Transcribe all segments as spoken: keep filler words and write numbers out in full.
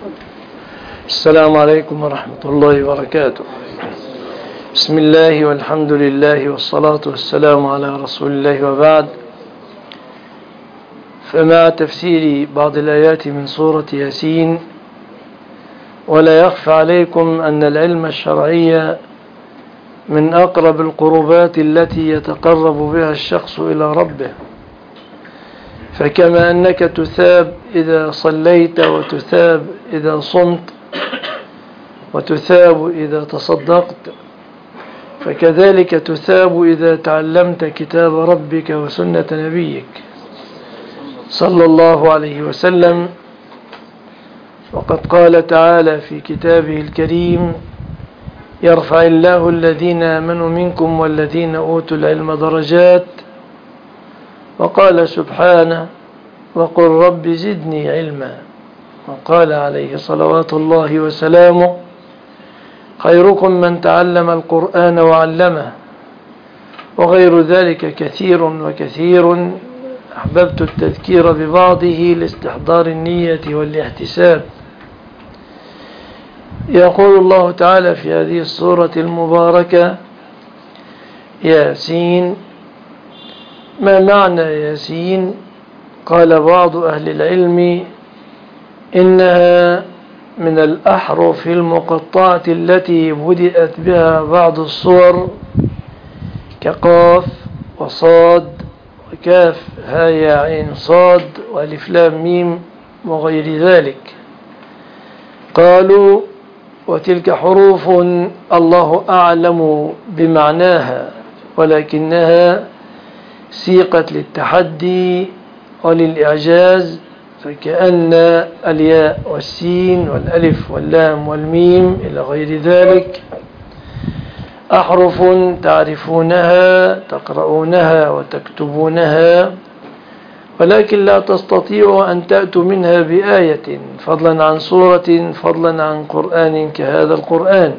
السلام عليكم ورحمة الله وبركاته. بسم الله والحمد لله والصلاة والسلام على رسول الله وبعد. فمع تفسير بعض الآيات من سورة ياسين، ولا يخفى عليكم أن العلم الشرعي من أقرب القربات التي يتقرب بها الشخص إلى ربه، فكما أنك تثاب إذا صليت، وتثاب إذا صمت، وتثاب إذا تصدقت، فكذلك تثاب إذا تعلمت كتاب ربك وسنة نبيك صلى الله عليه وسلم. وقد قال تعالى في كتابه الكريم: يرفع الله الذين آمنوا منكم والذين أوتوا العلم درجات. وقال سبحانه: وقل رب زدني علما. وقال عليه صلوات الله وسلامه: خيركم من تعلم القرآن وعلمه. وغير ذلك كثير وكثير، أحببت التذكير ببعضه لاستحضار النية والاحتساب. يقول الله تعالى في هذه السورة المباركة: ياسين. ما معنى ياسين؟ قال بعض أهل العلم إنها من الأحرف المقطعة التي بدأت بها بعض الصور، كقاف وصاد وكاف هاء عين صاد والف لام ميم وغير ذلك. قالوا: وتلك حروف الله أعلم بمعناها، ولكنها سيقت للتحدي وللإعجاز، فكأن الياء والسين والألف واللام والميم إلى غير ذلك أحرف تعرفونها تقرؤونها وتكتبونها، ولكن لا تستطيعوا أن تأتوا منها بآية، فضلا عن سورة، فضلا عن قرآن كهذا القرآن.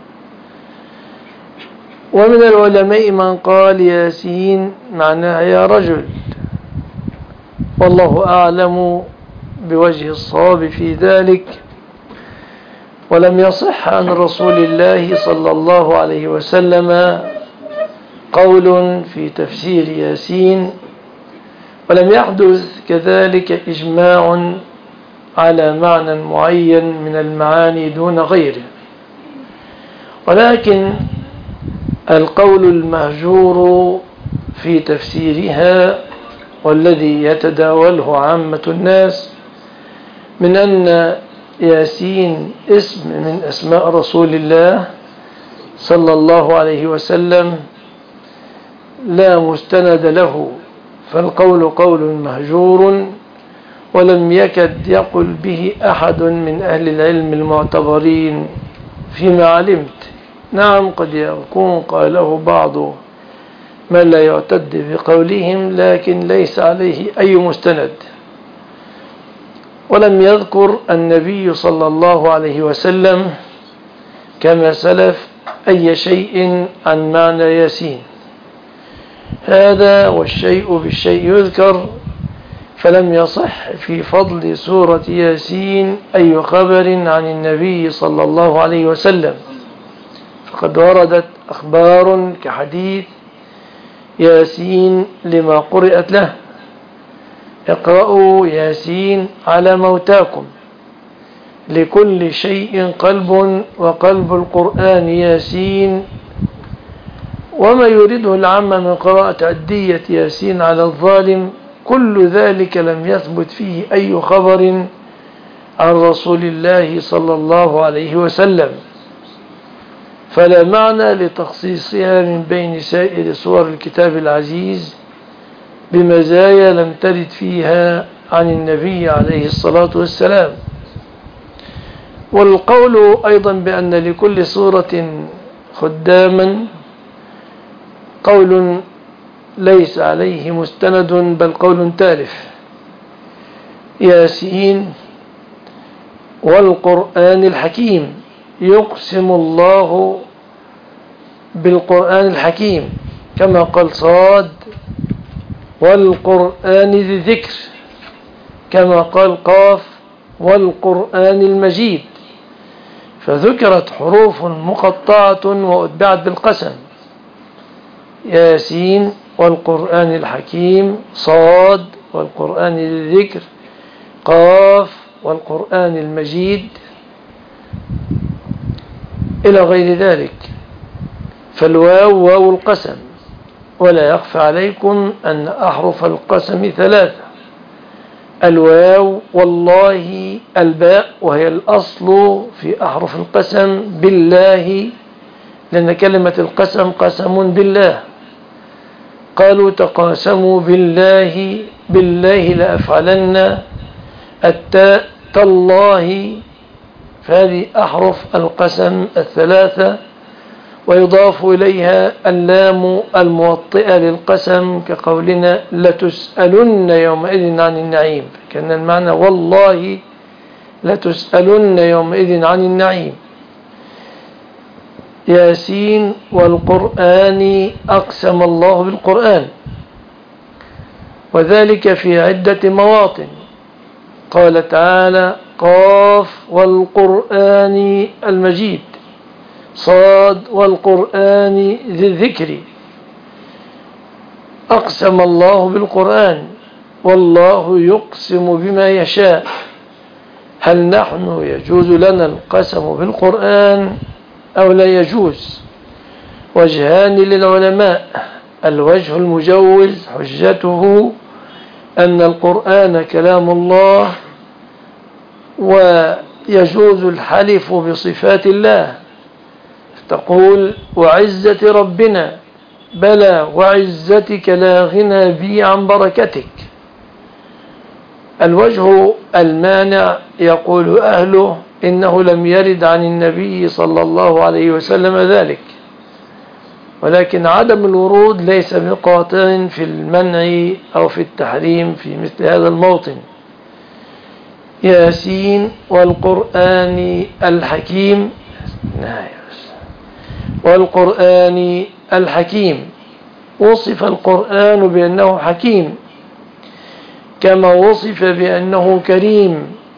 ومن العلماء من قال ياسين معناها يا رجل، والله أعلم بوجه الصواب في ذلك. ولم يصح عن رسول الله صلى الله عليه وسلم قول في تفسير ياسين، ولم يحدث كذلك إجماع على معنى معين من المعاني دون غيره. ولكن القول المهجور في تفسيرها والذي يتداوله عامة الناس من أن ياسين اسم من أسماء رسول الله صلى الله عليه وسلم لا مستند له، فالقول قول مهجور، ولم يكد يقل به أحد من أهل العلم المعتبرين فيما علمت. نعم، قد يكون قاله بعض من لا يعتد بقولهم، لكن ليس عليه أي مستند. ولم يذكر النبي صلى الله عليه وسلم كما سلف أي شيء عن معنى ياسين. هذا والشيء بالشيء يذكر، فلم يصح في فضل سورة ياسين أي خبر عن النبي صلى الله عليه وسلم، فقد وردت أخبار كحديث ياسين لما قرأت له: اقرأوا ياسين على موتاكم، لكل شيء قلب، وقلب القرآن ياسين. وما يريده العامة من قراءة عدية ياسين على الظالم، كل ذلك لم يثبت فيه أي خبر عن رسول الله صلى الله عليه وسلم، فلا معنى لتخصيصها من بين سائر سور الكتاب العزيز بمزايا لم ترد فيها عن النبي عليه الصلاة والسلام. والقول أيضا بأن لكل سورة خداما قول ليس عليه مستند، بل قول تالف. ياسين والقرآن الحكيم، يقسم الله بالقرآن الحكيم كما قال صاد والقرآن ذي ذكر، كما قال قاف والقرآن المجيد، فذكرت حروف مقطعة وأتبعت بالقسم: ياسين والقرآن الحكيم، صاد والقرآن الذكر، قاف والقرآن المجيد، إلى غير ذلك. فالواو واو القسم، ولا يخفى عليكم أن أحرف القسم ثلاثة: الواو، والله، الباء، وهي الأصل في أحرف القسم، بالله، لأن كلمة القسم قسم بالله. قالوا تقاسموا بالله، بالله لأفعلن، التاء تالله، فهذه أحرف القسم الثلاثة، ويضاف إليها اللام الموطئة للقسم كقولنا لتسألن يومئذ عن النعيم، كان المعنى والله لتسألن يومئذ عن النعيم. ياسين والقرآن، أقسم الله بالقرآن، وذلك في عدة مواطن. قال تعالى: قاف والقرآن المجيد، صاد والقرآن ذي الذكر. أقسم الله بالقرآن، والله يقسم بما يشاء. هل نحن يجوز لنا القسم بالقرآن أو لا يجوز؟ وجهان للعلماء: الوجه المجوز حجته أن القرآن كلام الله، ويجوز الحلف بصفات الله، تقول وعزة ربنا، بلى وعزتك لا غنى بي عن بركتك. الوجه المانع يقول أهله إنه لم يرد عن النبي صلى الله عليه وسلم ذلك، ولكن عدم الورود ليس بقاطع في المنع أو في التحريم في مثل هذا الموطن. ياسين والقرآن الحكيم، والقرآن الحكيم، وصف القرآن بأنه حكيم كما وصف بأنه كريم.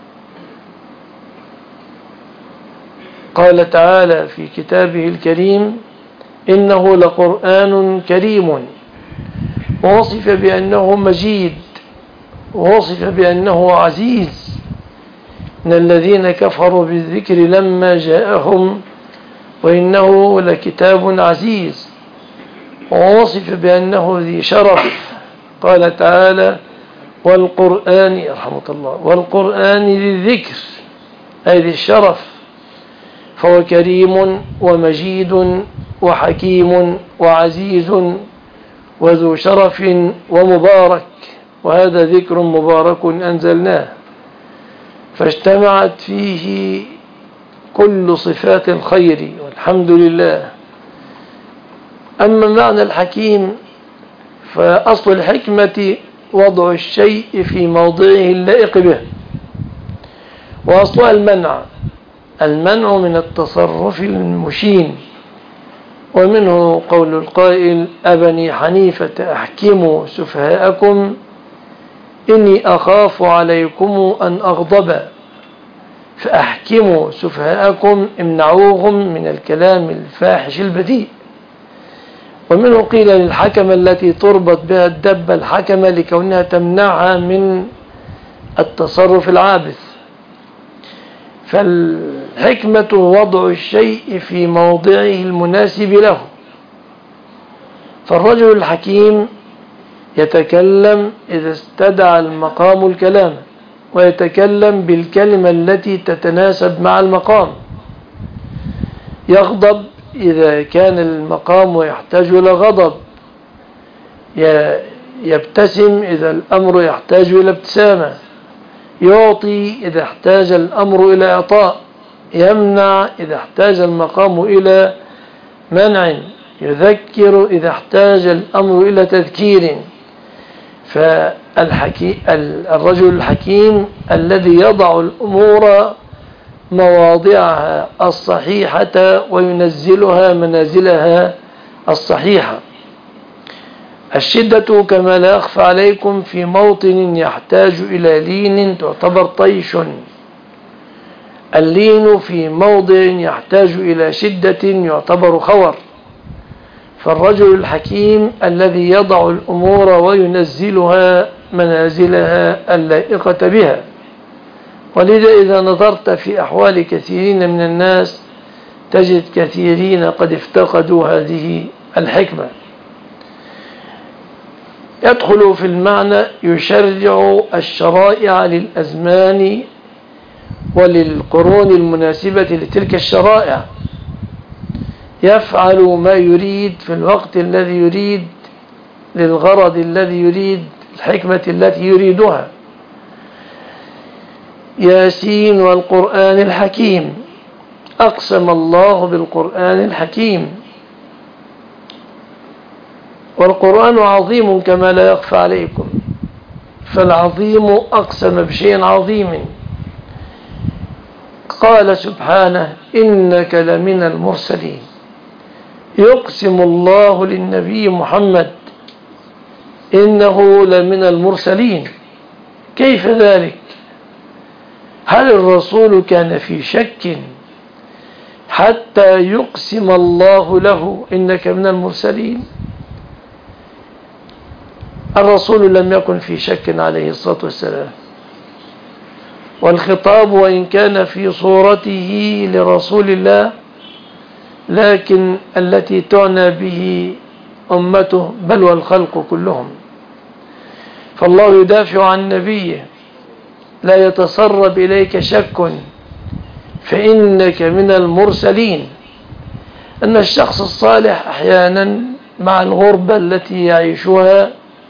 قال تعالى في كتابه الكريم: إنه لقرآن كريم، ووصف بأنه مجيد، ووصف بأنه عزيز. إن الذين كفروا بالذكر لما جاءهم وإنه لكتاب عزيز، ووصف بأنه ذي شرف. قال تعالى: والقرآن، رحمة الله، والقرآن ذي الذكر، أي ذي الشرف، فهو كريم ومجيد وحكيم وعزيز وذو شرف ومبارك، وهذا ذكر مبارك أنزلناه، فاجتمعت فيه كل صفات الخير، والحمد لله. أما معنى الحكيم فأصل الحكمة وضع الشيء في موضعه اللائق به، وأصلها المنع، المنع من التصرف المشين. ومنه قول القائل: أبني حنيفة أحكموا سفهاءكم إني أخاف عليكم أن أغضب، فأحكموا سفهاءكم، امنعوهم من الكلام الفاحش البذيء. ومنه قيل للحكمة التي تربط بها الدبة الحكمة لكونها تمنعها من التصرف العابث. فالحكمة وضع الشيء في موضعه المناسب له. فالرجل الحكيم يتكلم إذا استدعى المقام الكلام، ويتكلم بالكلمة التي تتناسب مع المقام. يغضب إذا كان المقام يحتاج إلى غضب، يبتسم إذا الأمر يحتاج إلى ابتسامة، يعطي إذا احتاج الأمر إلى إعطاء، يمنع إذا احتاج المقام إلى منع، يذكر إذا احتاج الأمر إلى تذكير. فالرجل الحكيم الذي يضع الأمور مواضعها الصحيحة وينزلها منازلها الصحيحة. الشدة كما لا يخفى عليكم في موطن يحتاج إلى لين تعتبر طيش، اللين في موضع يحتاج إلى شدة يعتبر خور، فالرجل الحكيم الذي يضع الأمور وينزلها منازلها اللائقة بها. ولذا إذا نظرت في أحوال كثيرين من الناس تجد كثيرين قد افتقدوا هذه الحكمة. يدخل في المعنى يشرع الشرائع للأزمان وللقرون المناسبة لتلك الشرائع، يفعل ما يريد في الوقت الذي يريد للغرض الذي يريد، الحكمة التي يريدها. ياسين والقرآن الحكيم، أقسم الله بالقرآن الحكيم، والقرآن عظيم كما لا يخفى عليكم، فالعظيم أقسم بشيء عظيم. قال سبحانه إنك لمن المرسلين، يقسم الله للنبي محمد إنه لمن المرسلين. كيف ذلك؟ هل الرسول كان في شك حتى يقسم الله له إنك من المرسلين؟ الرسول لم يكن في شك عليه الصلاة والسلام، والخطاب وإن كان في صورته لرسول الله لكن التي تعنى به أمته بل والخلق كلهم. فالله يدافع عن نبيه لا يتسرب إليك شك فإنك من المرسلين. أن الشخص الصالح أحيانا مع الغربة التي يعيشها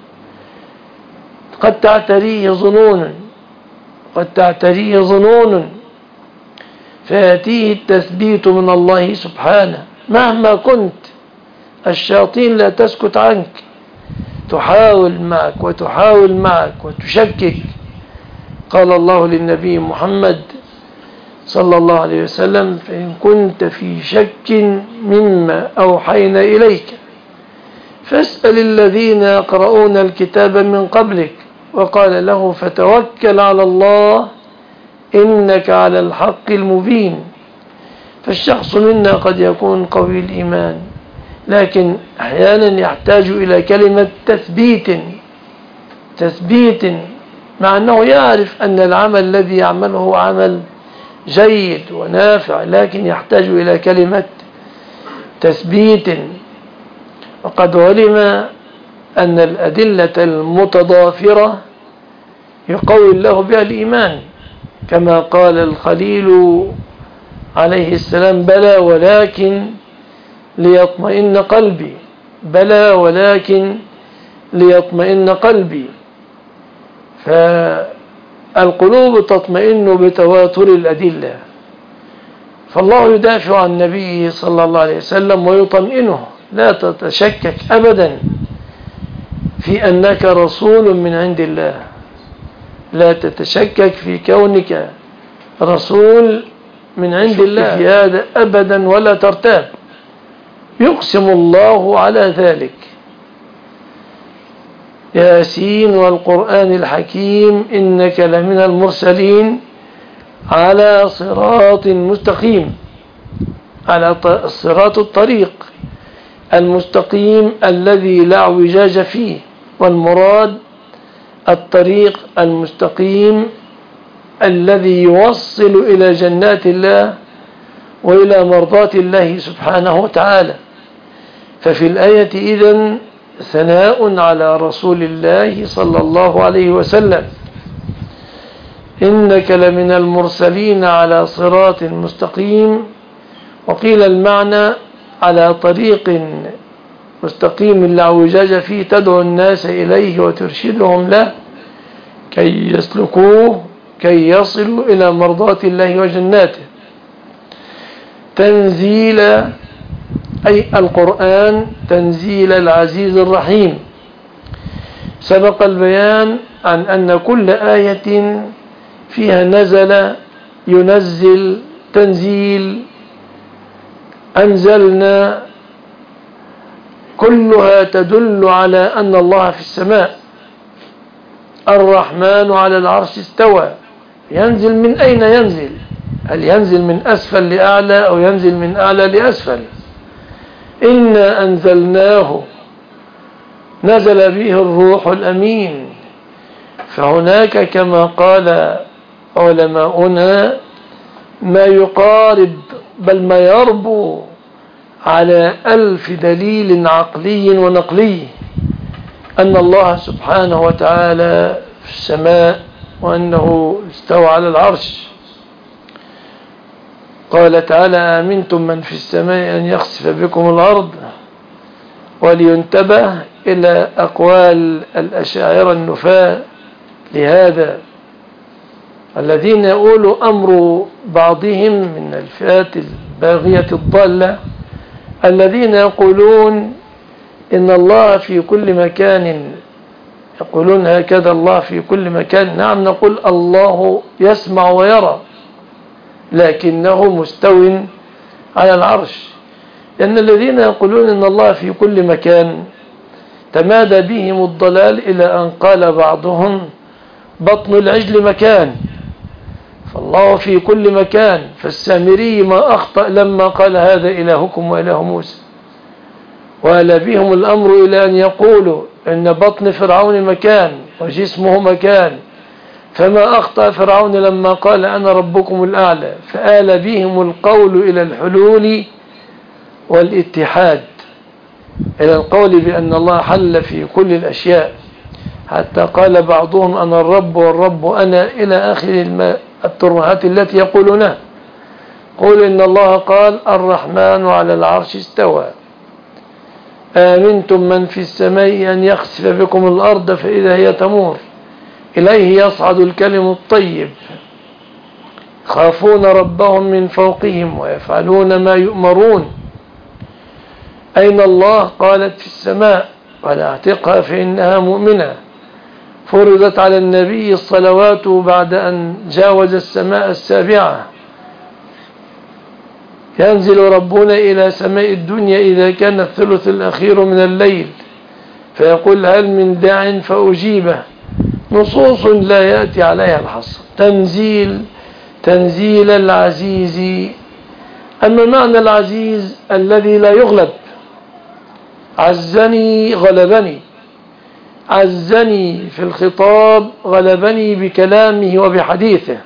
قد تعتريه ظنون قد تعتريه ظنون فيأتيه التثبيت من الله سبحانه مهما كنت. الشياطين لا تسكت عنك، تحاول معك وتحاول معك وتشكك. قال الله للنبي محمد صلى الله عليه وسلم فإن كنت في شك مما أوحينا إليك فاسأل الذين يقرؤون الكتاب من قبلك. وقال له فتوكل على الله إنك على الحق المبين. فالشخص منا قد يكون قوي الإيمان لكن أحيانا يحتاج إلى كلمة تثبيت تثبيت مع أنه يعرف أن العمل الذي يعمله عمل جيد ونافع، لكن يحتاج إلى كلمة تثبيت. وقد علم أن الأدلة المتضافرة يقوي الله بها الإيمان، كما قال الخليل عليه السلام بلى ولكن ليطمئن قلبي، بلى ولكن ليطمئن قلبي. فالقلوب تطمئن بتواتر الأدلة، فالله يدافع عن النبي صلى الله عليه وسلم ويطمئنه. لا تتشكك أبدا في أنك رسول من عند الله، لا تتشكك في كونك رسول من عند الله في هذا أبدا ولا ترتاب. يقسم الله على ذلك. ياسين والقرآن الحكيم إنك لمن المرسلين على صراط مستقيم، على صراط الطريق المستقيم الذي لا اعوجاج فيه. والمراد الطريق المستقيم الذي يوصل إلى جنات الله وإلى مرضات الله سبحانه وتعالى. ففي الآية إذن ثناء على رسول الله صلى الله عليه وسلم إنك لمن المرسلين على صراط مستقيم. وقيل المعنى على طريق مستقيم لا اعوجاج فيه تدعو الناس إليه وترشدهم له كي يسلكوه كي يصلوا إلى مرضات الله وجناته. تنزيل أي القرآن تنزيل العزيز الرحيم. سبق البيان عن أن كل آية فيها نزل ينزل تنزيل أنزلنا كلها تدل على أن الله في السماء. الرحمن على العرش استوى، ينزل من أين ينزل؟ هل ينزل من أسفل لأعلى أو ينزل من أعلى لأسفل. إنا أنزلناه نزل به الروح الأمين. فهناك كما قال علماؤنا ما يقارب بل ما يربو على ألف دليل عقلي ونقلي أن الله سبحانه وتعالى في السماء وأنه استوى على العرش. قال تعالى آمنتم من في السماء أن يخسف بكم الأرض. ولينتبه إلى أقوال الأشاعرة النفاة لهذا الذين يقولوا أمر بعضهم من الفئات الباغية الضالة الذين يقولون إن الله في كل مكان، يقولون هكذا الله في كل مكان. نعم نقول الله يسمع ويرى لكنه مستو على العرش، لأن الذين يقولون إن الله في كل مكان تمادى بهم الضلال إلى أن قال بعضهم بطن العجل مكان، فالله في كل مكان. فالسامري ما أخطأ لما قال هذا إلهكم وإله موسى، وآل بهم الأمر إلى أن يقولوا إن بطن فرعون مكان وجسمه مكان، فما أخطأ فرعون لما قال أنا ربكم الأعلى. فآل بهم القول إلى الحلول والاتحاد، إلى القول بأن الله حل في كل الأشياء، حتى قال بعضهم أنا الرب والرب أنا إلى آخر الترهات التي يقولونها. قل إن الله قال الرحمن على العرش استوى. آمنتم من في السماء أن يخسف بكم الأرض فإذا هي تمور. إليه يصعد الكلم الطيب. خافون ربهم من فوقهم ويفعلون ما يؤمرون. أين الله؟ قالت في السماء. قال اعتقها فإنها مؤمنة. فرضت على النبي الصلوات بعد أن جاوز السماء السابعة. ينزل ربنا إلى سماء الدنيا إذا كان الثلث الأخير من الليل فيقول هل من داع فأجيبه. نصوص لا يأتي عليها الحصر. تنزيل تنزيل العزيز. أما معنى العزيز الذي لا يغلب. عزني غلبني، عزني في الخطاب غلبني بكلامه وبحديثه،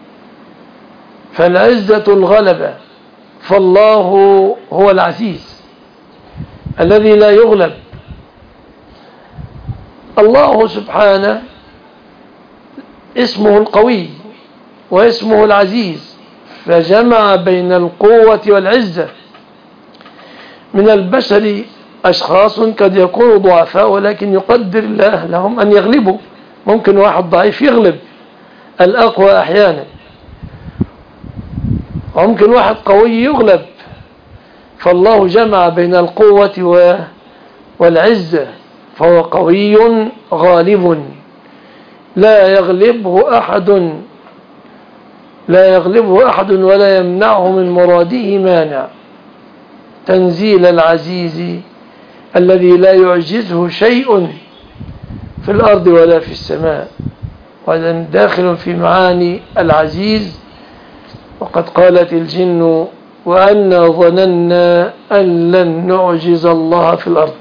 فالعزة الغلبة. فالله هو العزيز الذي لا يغلب. الله سبحانه اسمه القوي واسمه العزيز، فجمع بين القوة والعزة. من البشر أشخاص قد يكونوا ضعفاء ولكن يقدر الله لهم أن يغلبوا. ممكن واحد ضعيف يغلب الأقوى أحيانا، وممكن واحد قوي يغلب. فالله جمع بين القوة والعزة، فهو قوي غالب لا يغلبه أحد لا يغلبه أحد ولا يمنعه من مراده مانع. تنزيل العزيز الذي لا يعجزه شيء في الأرض ولا في السماء. وهذا داخل في معاني العزيز. وقد قالت الجن وأنا ظننا أن لن نعجز الله في الأرض،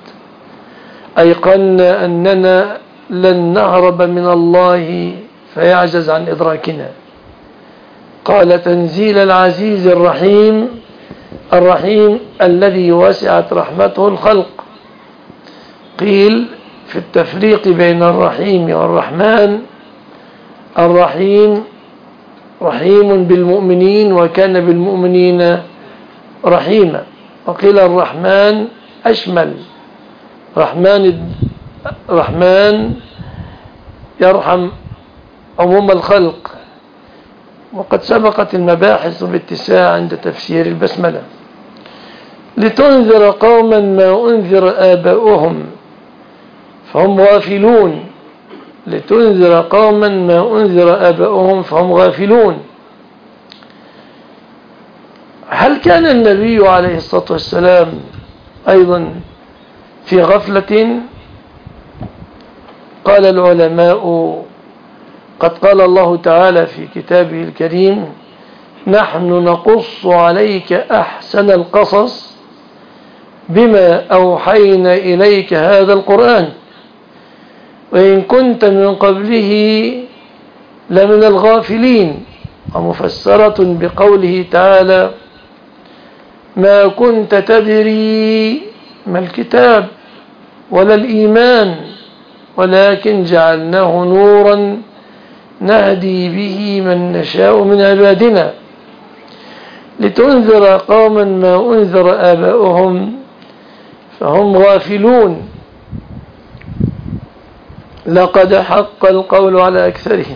أيقنا أننا لن نهرب من الله فيعجز عن إدراكنا. قال تنزيل العزيز الرحيم. الرحيم الذي وسعت رحمته الخلق. قيل في التفريق بين الرحيم والرحمن الرحيم رحيم بالمؤمنين وكان بالمؤمنين رحيما. وقيل الرحمن أشمل. رحمن رحمن يرحم عموم الخلق. وقد سبقت المباحث باتساع عند تفسير البسملة. لتنذر قوما ما أنذر آباؤهم فهم غافلون. لتنذر قوما ما أنذر آباؤهم فهم غافلون. هل كان النبي عليه الصلاة والسلام أيضا في غفلة؟ قال العلماء قد قال الله تعالى في كتابه الكريم نحن نقص عليك أحسن القصص بما أوحينا إليك هذا القرآن وإن كنت من قبله لمن الغافلين. ومفسرة بقوله تعالى ما كنت تدري ما الكتاب ولا الإيمان ولكن جعلناه نورا نهدي به من نشاء من عبادنا لتنذر قوما ما أنذر آباؤهم فهم غافلون. لقد حق القول على أكثرهم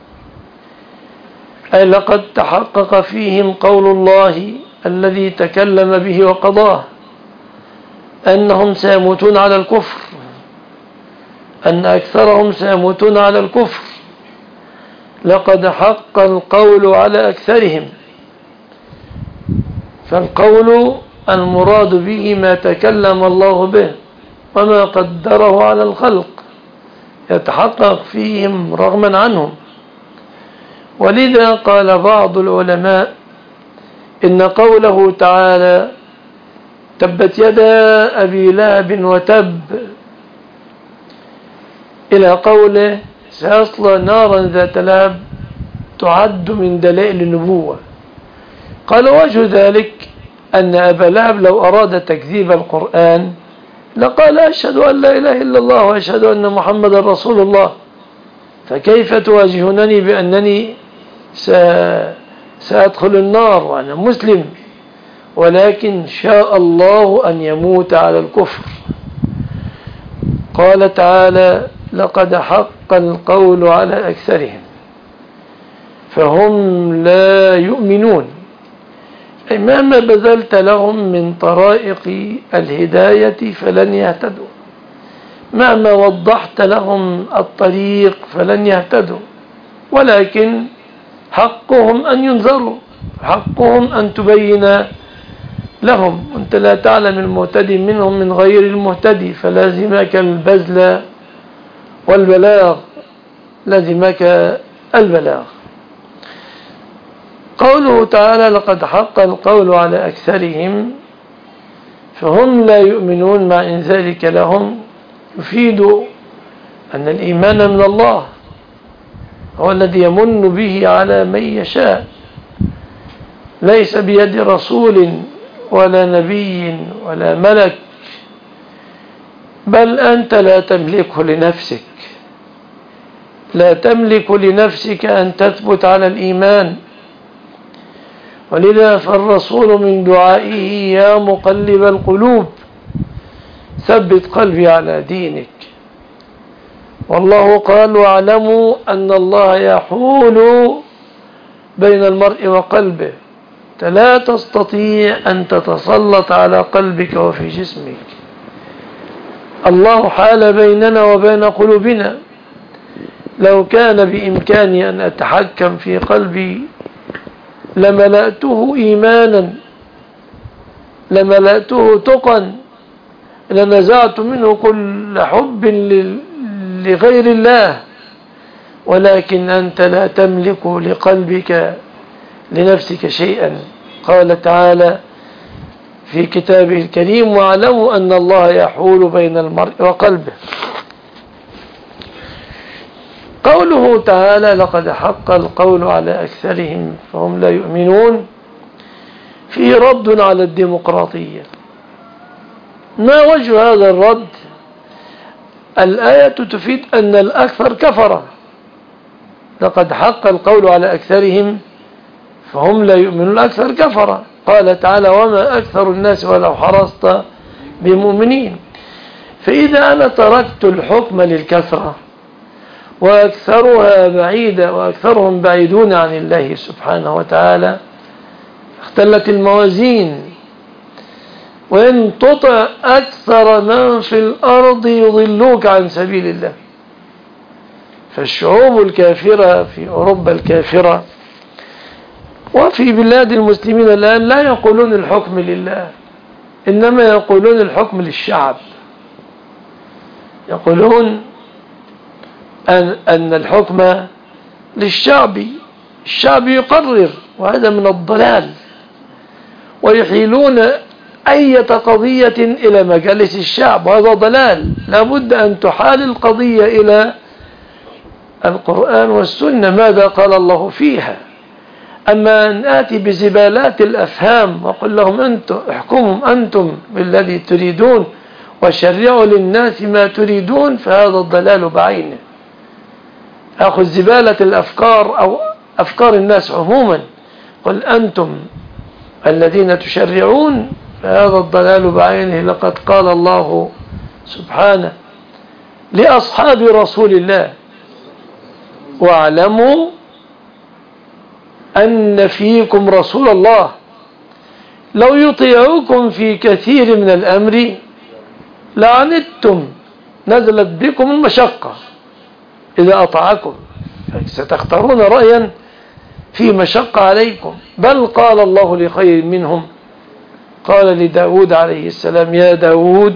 أي لقد تحقق فيهم قول الله الذي تكلم به وقضاه أنهم سيموتون على الكفر، أن أكثرهم سيموتون على الكفر. لقد حق القول على أكثرهم، فالقول المراد به ما تكلم الله به وما قدره على الخلق يتحقق فيهم رغما عنهم. ولذا قال بعض العلماء إن قوله تعالى تبت يدا أبي لهب وتب إلى قوله سيصلى نارا ذات لهب تعد من دلائل النبوة. قال وجه ذلك أن أبا لهب لو أراد تكذيب القرآن لقال أشهد أن لا إله إلا الله وأشهد أن محمد رسول الله، فكيف تواجهونني بأنني سأدخل النار وأنا مسلم؟ ولكن شاء الله أن يموت على الكفر. قال تعالى لقد حق القول على أكثرهم فهم لا يؤمنون. أي مهما بذلت لهم من طرائق الهداية فلن يهتدوا، مهما وضحت لهم الطريق فلن يهتدوا، ولكن حقهم أن ينذروا، حقهم أن تبين لهم. أنت لا تعلم المهتدي منهم من غير المهتدي، فلازمك البذل والبلاغ، لازمك البلاغ. قوله تعالى لقد حق القول على أكثرهم فهم لا يؤمنون مع إن ذلك لهم يفيد أن الإيمان من الله هو الذي يمن به على من يشاء، ليس بيد رسول ولا نبي ولا ملك، بل أنت لا تملكه لنفسك، لا تملك لنفسك أن تثبت على الإيمان. ولذا فالرسول من دعائه يا مقلب القلوب ثبت قلبي على دينك. والله قال واعلموا أن الله يحول بين المرء وقلبه، لا تستطيع أن تتسلط على قلبك وفي جسمك. الله حال بيننا وبين قلوبنا. لو كان بإمكاني أن أتحكم في قلبي لملأته إيمانا، لملأته تقا، لنزعت منه كل حب لغير الله. ولكن أنت لا تملك لقلبك لنفسك شيئا. قال تعالى في كتابه الكريم واعلموا أن الله يحول بين المرء وقلبه. قوله تعالى لقد حق القول على أكثرهم فهم لا يؤمنون في رد على الديمقراطية. ما وجه هذا الرد؟ الآية تفيد أن الأكثر كفر. لقد حق القول على أكثرهم فهم لا يؤمنون، الأكثر كفر. قال تعالى وما أكثر الناس ولو حرصت بمؤمنين. فإذا أنا تركت الحكم للكثرة وأكثرها بعيدة وأكثرهم بعيدون عن الله سبحانه وتعالى اختلت الموازين. وإن تطع أكثر من في الأرض يضلوك عن سبيل الله. فالشعوب الكافرة في أوروبا الكافرة وفي بلاد المسلمين الآن لا يقولون الحكم لله، إنما يقولون الحكم للشعب. يقولون أن, أن الحكم للشعب، الشعب يقرر وهذا من الضلال، ويحيلون أي قضية إلى مجالس الشعب، وهذا ضلال. لابد أن تحال القضية إلى القرآن والسنة، ماذا قال الله فيها. أما أن آتي بزبالات الأفهام وقل لهم أنتم احكموا أنتم بالذي تريدون وشرعوا للناس ما تريدون، فهذا الضلال بعينه. أخذ زبالة الأفكار أو أفكار الناس عموما، قل أنتم الذين تشرعون، فهذا الضلال بعينه. لقد قال الله سبحانه لأصحاب رسول الله: واعلموا أن فيكم رسول الله لو يطيعوكم في كثير من الأمر لعنتم، نزلت بكم المشقة إذا أطاعكم، ستختارون رأيا في مشقة عليكم. بل قال الله لخير منهم، قال لداود عليه السلام: يا داود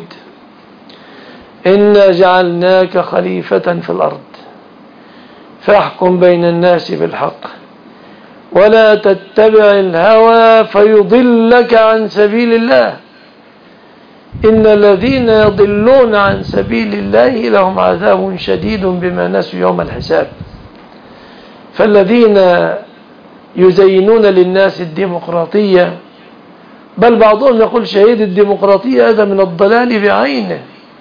إنا جعلناك خليفة في الأرض فاحكم بين الناس بالحق ولا تتبع الهوى فيضلك عن سبيل الله إن الذين يضلون عن سبيل الله لهم عذاب شديد بما نسوا يوم الحساب. فالذين يزينون للناس الديمقراطية، بل بعضهم يقول شهيد الديمقراطية، هذا من الضلال بعينه،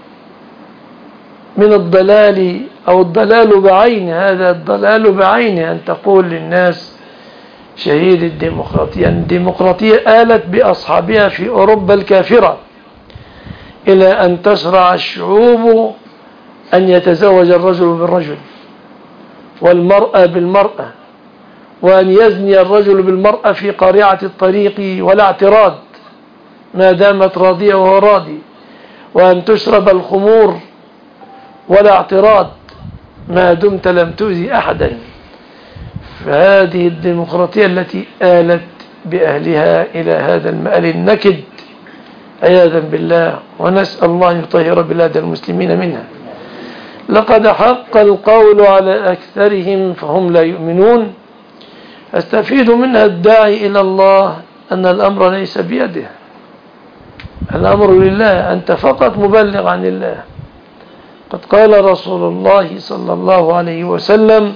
من الضلال أو الضلال بعينه، هذا الضلال بعينه، أن تقول للناس شهيد الديمقراطية. يعني الديمقراطية آلت بأصحابها في أوروبا الكافرة إلى أن تشرع الشعوب أن يتزوج الرجل بالرجل والمرأة بالمرأة، وأن يزني الرجل بالمرأة في قارعة الطريق ولا اعتراض ما دامت راضية وهو راضي، وأن تشرب الخمور ولا اعتراض ما دمت لم تؤذي أحدا. فهذه الديمقراطية التي آلت بأهلها إلى هذا المآل النكد عياذا بالله، ونسأل الله أن يطهر بلاد المسلمين منها. لقد حق القول على أكثرهم فهم لا يؤمنون. أستفيد منها الداعي إلى الله أن الأمر ليس بيده، الأمر لله، أنت فقط مبلغ عن الله. قد قال رسول الله صلى الله عليه وسلم: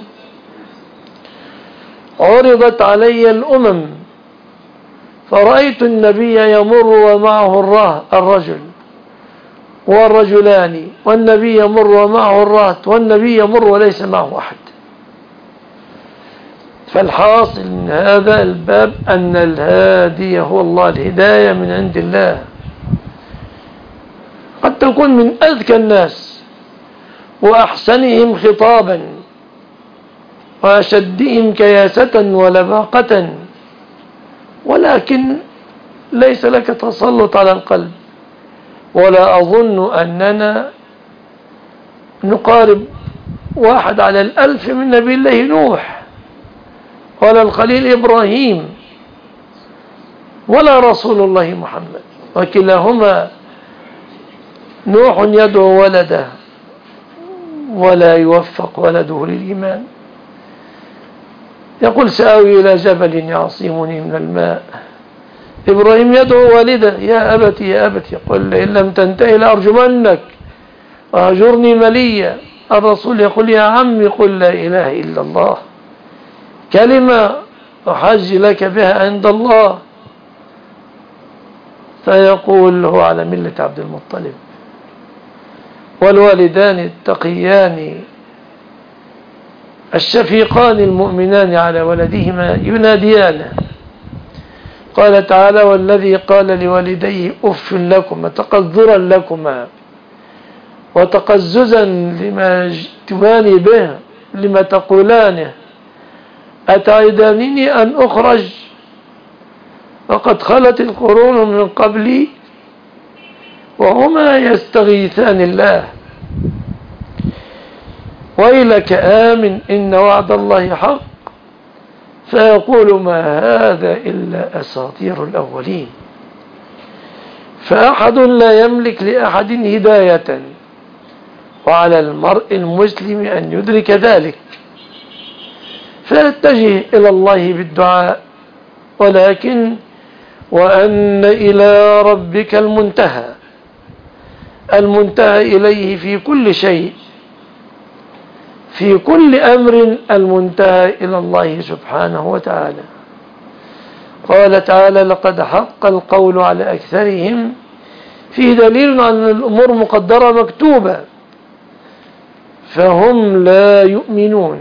عرضت علي الأمم فرأيت النبي يمر ومعه الرجل والرجلان، والنبي يمر ومعه الرهط، والنبي يمر وليس معه أحد. فالحاصل من هذا الباب أن الهادي هو الله، الهداية من عند الله. قد تكون من أذكى الناس وأحسنهم خطابا وأشدهم كياسة ولباقة، ولكن ليس لك تسلط على القلب. ولا أظن أننا نقارب واحد على الألف من نبي الله نوح، ولا الخليل إبراهيم، ولا رسول الله محمد، وكلاهما نوح يدعو ولده ولا يوفق ولده للإيمان. يقول: سآوي إلى جبل يعصمني من الماء. إبراهيم يدعو والده: يا أبتي يا أبتي، يقول: إن لم تنتهي لأرجمنك وهجرني مليا. الرسول يقول: يا عمي قل لا إله إلا الله، كلمة أحج لك بها عند الله. فيقول: هو على ملة عبد المطلب. والوالدان التقيان الشفيقان المؤمنان على ولدهما يناديانه. قال تعالى: والذي قال لوالديه أف لكما تقذرا لكما وتقززا لما جئتماني به لما تقولانه أتعدانني أن أخرج وقد خلت القرون من قبلي وهما يستغيثان الله ويلك آمن إن وعد الله حق فيقول ما هذا إلا أساطير الأولين. فأحد لا يملك لأحد هداية، وعلى المرء المسلم أن يدرك ذلك فيتجه إلى الله بالدعاء ولكن وأن إلى ربك المنتهى، المنتهى إليه في كل شيء، في كل أمر المنتهى إلى الله سبحانه وتعالى. قال تعالى: لقد حق القول على أكثرهم، فيه دليل على أن الأمور مقدرة مكتوبة فهم لا يؤمنون.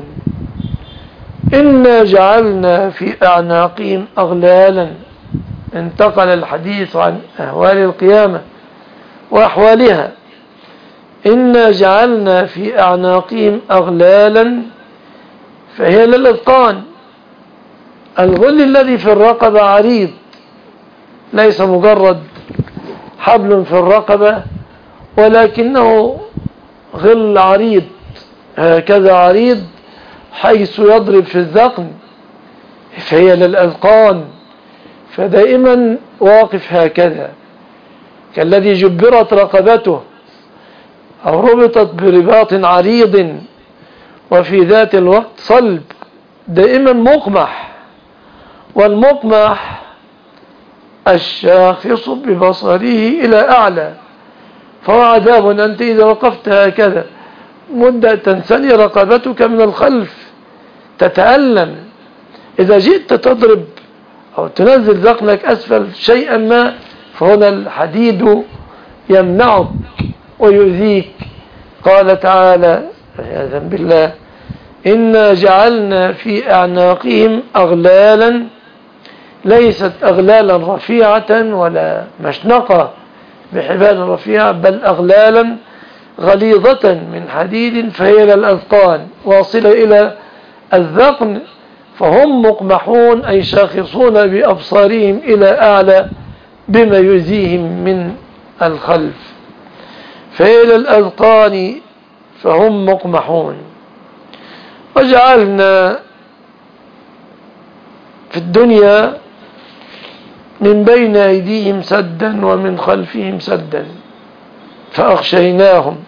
إنا جعلنا في أعناقهم أغلالا، انتقل الحديث عن أهوال القيامة وأحوالها. إنا جعلنا في أعناقهم أغلالا، فهي للأذقان. الغل الذي في الرقبة عريض، ليس مجرد حبل في الرقبة، ولكنه غل عريض، هكذا عريض حيث يضرب في الذقن، فهي للأذقان، فدائما واقف هكذا كالذي جبرت رقبته أو ربطت برباط عريض وفي ذات الوقت صلب، دائما مقمح. والمقمح الشاخص ببصره إلى أعلى، فهو عذاب. أنت إذا وقفت هكذا مدة تنثني رقبتك من الخلف، تتألم. إذا جئت تضرب أو تنزل ذقنك أسفل شيئا ما، فهنا الحديد يمنعك ويؤذيك. قال تعالى: عياذا بالله: إنا جعلنا في أعناقهم أغلالا، ليست أغلالا رفيعة ولا مشنقة بحبال رفيعة، بل أغلالا غليظة من حديد، فهي للأذقان واصلة إلى الذقن، فهم مقمحون أي شاخصون بأبصارهم إلى أعلى بما يؤذيهم من الخلف، فهي للأذقان فهم مقمحون. وجعلنا في الدنيا من بين أيديهم سدا ومن خلفهم سدا فأغشيناهم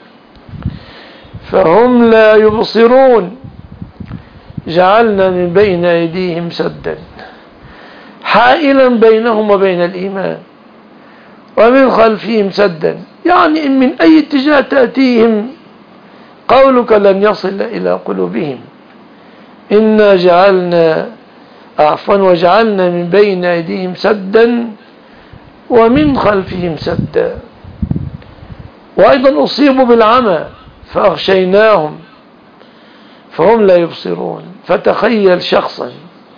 فهم لا يبصرون. جعلنا من بين أيديهم سدا حائلا بينهم وبين الإيمان، ومن خلفهم سدا، يعني إن من أي اتجاه تأتيهم قولك لن يصل إلى قلوبهم. إنا جعلنا عفوا وجعلنا من بين أيديهم سدا ومن خلفهم سدا. وأيضا أصيبوا بالعمى فأغشيناهم فهم لا يبصرون. فتخيل شخصا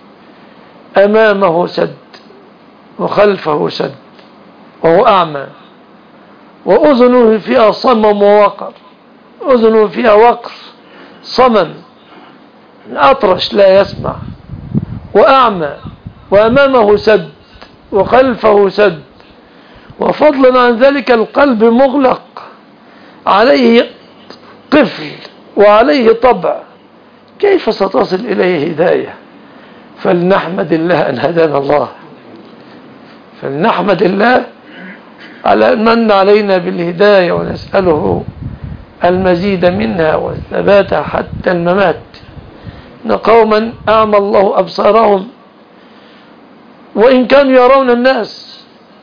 أمامه سد وخلفه سد وهو أعمى، وأذنه فيها صمم ووقر، أذنه فيها وقر صمم، أطرش لا يسمع، وأعمى، وأمامه سد وخلفه سد، وفضلا عن ذلك القلب مغلق، عليه قفل وعليه طبع، كيف ستصل إليه هداية؟ فلنحمد الله أن هدانا الله، فلنحمد الله على أن من علينا بالهداية، ونسأله المزيد منها والثبات حتى الممات. إن قوما أعمى الله أبصارهم وإن كانوا يرون الناس،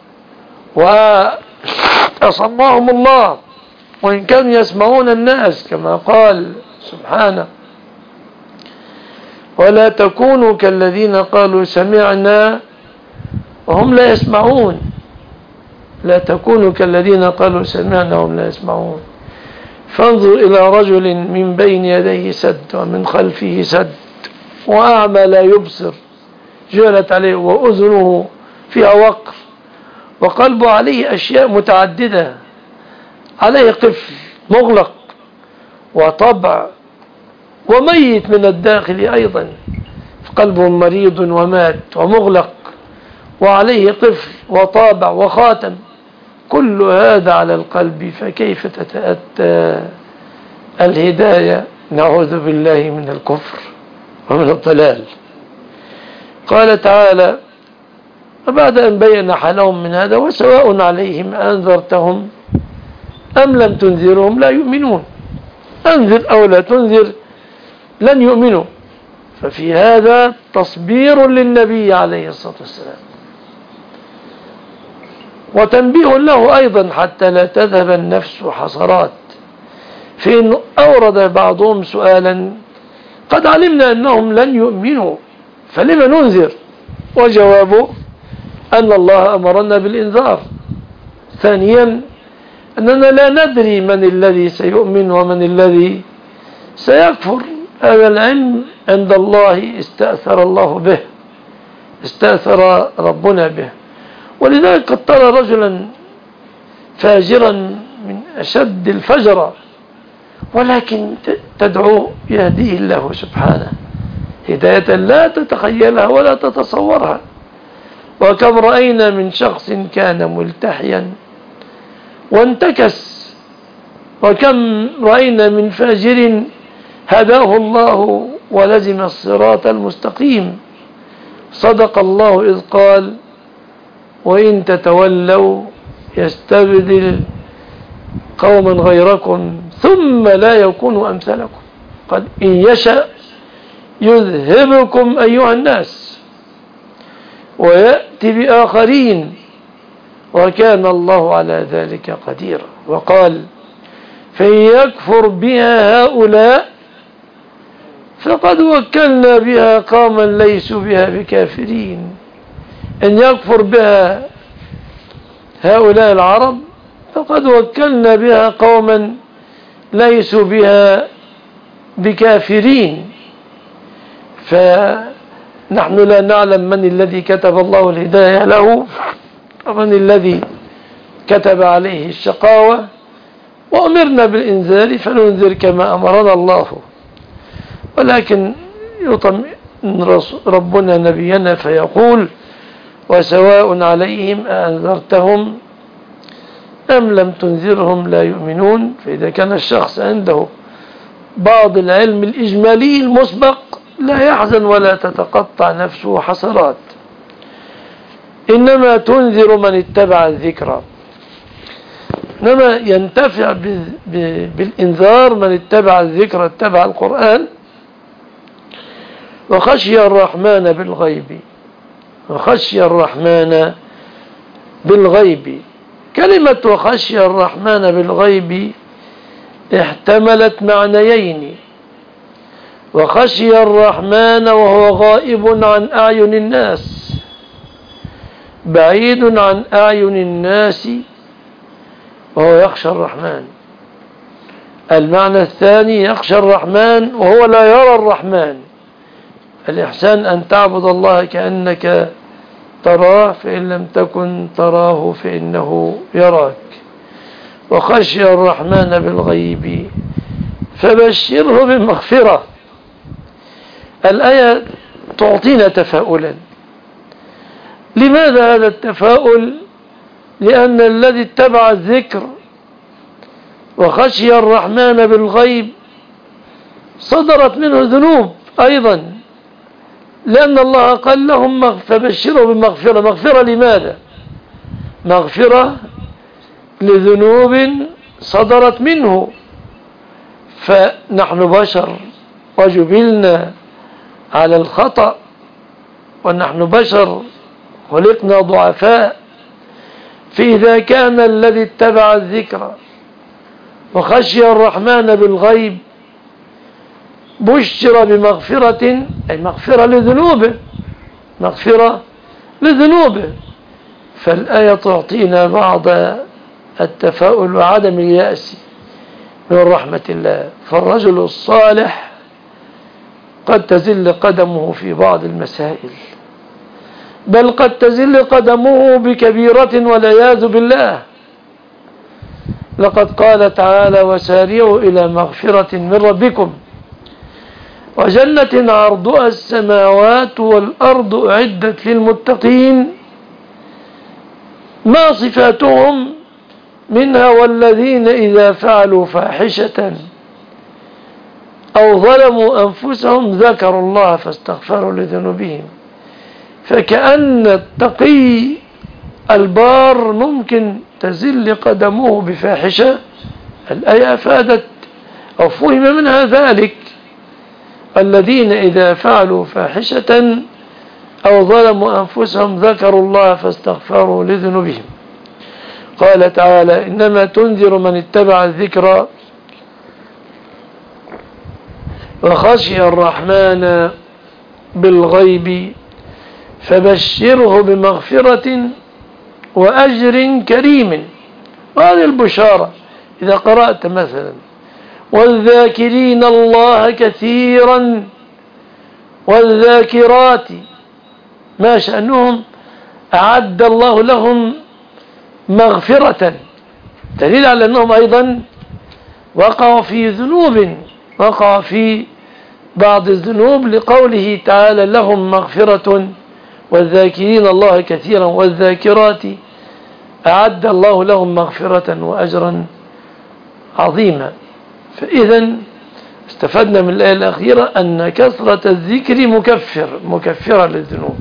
وأصمهم الله وإن كانوا يسمعون الناس، كما قال سبحانه: ولا تكونوا كالذين قالوا سمعنا وهم لا يسمعون. لا تكونوا كالذين قالوا سمعنا وهم لا يسمعون. فانظر إلى رجل من بين يديه سد ومن خلفه سد وأعمى لا يبصر، جعلت عليه، وأذنه فيها وقر، وقلبه عليه أشياء متعددة، عليه قفل مغلق وطبع وميت من الداخل أيضا، قلبه مريض ومات ومغلق وعليه قفل وطابع وخاتم، كل هذا على القلب، فكيف تتأتى الهداية؟ نعوذ بالله من الكفر ومن الضلال. قال تعالى: وبعد أن بين حالهم من هذا: وسواء عليهم أنذرتهم أم لم تنذرهم لا يؤمنون. أنذر أو لا تنذر لن يؤمنوا، ففي هذا تصبير للنبي عليه الصلاة والسلام، وتنبيه له أيضا حتى لا تذهب النفس حسرات. في إنه أورد بعضهم سؤالا: قد علمنا أنهم لن يؤمنوا فلم ننذر؟ وجوابه أن الله أمرنا بالإنذار. ثانيا أننا لا ندري من الذي سيؤمن ومن الذي سيكفر، هذا العلم عند الله استأثر الله به، استأثر ربنا به. ولذلك قد ترى رجلا فاجرا من أشد الفجر ولكن تدعو يهديه الله سبحانه هداية لا تتخيلها ولا تتصورها. وكم رأينا من شخص كان ملتحيا وانتكس، وكم رأينا من فاجر هداه الله ولزم الصراط المستقيم. صدق الله إذ قال: وإن تتولوا يستبدل قوما غيركم ثم لا يكونوا أمثالكم قد إن يشاء يذهبكم أيها الناس ويأتي بآخرين وكان الله على ذلك قديرا. وقال: فإن يكفر بها هؤلاء فقد وكلنا بها قوما ليسوا بها بكافرين. إن يكفر بها هؤلاء العرب فقد وكلنا بها قوما ليسوا بها بكافرين. فنحن لا نعلم من الذي كتب الله الهداية له ومن الذي كتب عليه الشقاوة، وأمرنا بالإنذار فننذر كما أمرنا الله. ولكن يطمئن ربنا نبينا فيقول: وسواء عليهم أأنذرتهم أم لم تنذرهم لا يؤمنون. فإذا كان الشخص عنده بعض العلم الإجمالي المسبق لا يحزن ولا تتقطع نفسه حسرات، إنما تنذر من اتبع الذكر، إنما ينتفع بالإنذار من اتبع الذكر، اتبع القرآن وخشي الرحمن بالغيب. وخشي الرحمن بالغيب، كلمة وخشي الرحمن بالغيب احتملت معنيين: وخشي الرحمن وهو غائب عن أعين الناس، بعيد عن أعين الناس وهو يخشى الرحمن. المعنى الثاني: يخشى الرحمن وهو لا يرى الرحمن. الإحسان أن تعبد الله كأنك تراه، فإن لم تكن تراه فإنه يراك. وخشي الرحمن بالغيب فبشره بمغفرة. الآية تعطينا تفاؤلا. لماذا هذا التفاؤل؟ لأن الذي اتبع الذكر وخشي الرحمن بالغيب صدرت منه ذنوب أيضا، لأن الله قال لهم فبشروا بمغفرة. مغفرة لماذا؟ مغفرة لذنوب صدرت منه. فنحن بشر وجبلنا على الخطأ، ونحن بشر خلقنا ضعفاء. فإذا كان الذي اتبع الذكر وخشي الرحمن بالغيب بشر بمغفرة، أي مغفرة لذنوبه، مغفرة لذنوبه. فالآية تعطينا بعض التفاؤل وعدم اليأس من رحمة الله. فالرجل الصالح قد تزل قدمه في بعض المسائل، بل قد تزل قدمه بكبيرة والعياذ بالله. لقد قال تعالى: وسارعوا إلى مغفرة من ربكم وجنة عرضها السماوات والأرض أعدت للمتقين. ما صفاتهم؟ منها: والذين إذا فعلوا فاحشة أو ظلموا أنفسهم ذكروا الله فاستغفروا لذنوبهم. فكأن التقي البار ممكن تزل قدمه بفاحشة. الآية أفادت أو فهم منها ذلك. الذين إذا فعلوا فاحشة أو ظلموا أنفسهم ذكروا الله فاستغفروا لذنوبهم. قال تعالى إنما تنذر من اتبع الذكر وخشي الرحمن بالغيب فبشره بمغفرة وأجر كريم. وهذه البشارة إذا قرأت مثلا والذاكرين الله كثيرا والذاكرات ما شأنهم أعد الله لهم مغفرة، دليل على أنهم أيضا وقعوا في ذنوب، وقعوا في بعض الذنوب لقوله تعالى لهم مغفرة والذاكرين الله كثيرا والذاكرات أعد الله لهم مغفرة وأجرا عظيما. فإذا استفدنا من الآية الأخيرة أن كثرة الذكر مكفر مكفرة للذنوب.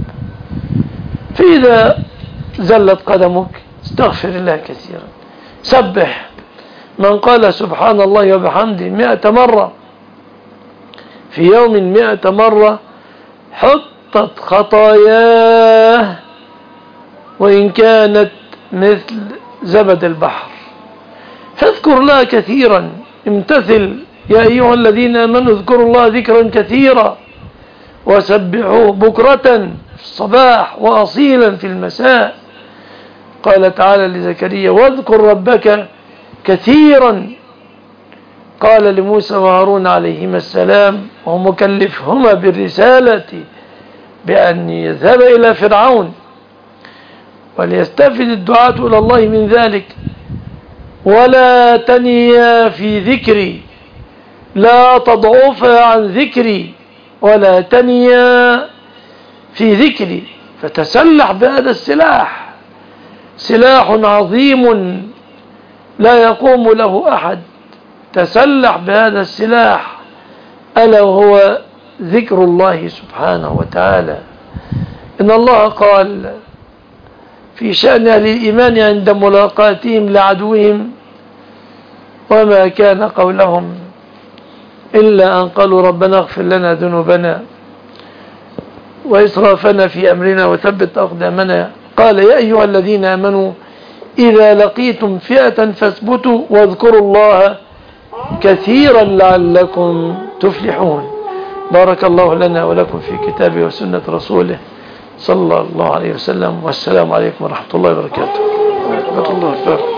فإذا زلت قدمك استغفر الله كثيرا، سبح. من قال سبحان الله وبحمده مئة مرة في يوم مئة مرة حطت خطاياه وإن كانت مثل زبد البحر. فاذكر الله كثيرا، امتثل يا أيها الذين آمنوا اذكروا الله ذكرا كثيرا وسبحوه بكرة في الصباح وأصيلا في المساء. قال تعالى لزكريا واذكر ربك كثيرا. قال لموسى وهارون عليهما السلام ومكلفهما بالرسالة بأن يذهب إلى فرعون وليستفد الدعاة إلى الله من ذلك ولا تنيا في ذكري، لا تضعفا عن ذكري ولا تنيا في ذكري. فتسلح بهذا السلاح، سلاح عظيم لا يقوم له أحد. تسلح بهذا السلاح ألا وهو ذكر الله سبحانه وتعالى. إن الله قال في شأن أهل الإيمان عند ملاقاتهم لعدوهم وما كان قولهم إلا أن قالوا ربنا اغفر لنا ذنوبنا وإسرافنا في أمرنا وثبت أقدامنا. قال يا أيها الذين آمنوا إذا لقيتم فئة فاثبتوا واذكروا الله كثيرا لعلكم تفلحون. بارك الله لنا ولكم في كتابه وسنة رسوله صلى الله عليه وسلم، والسلام عليكم ورحمة الله وبركاته.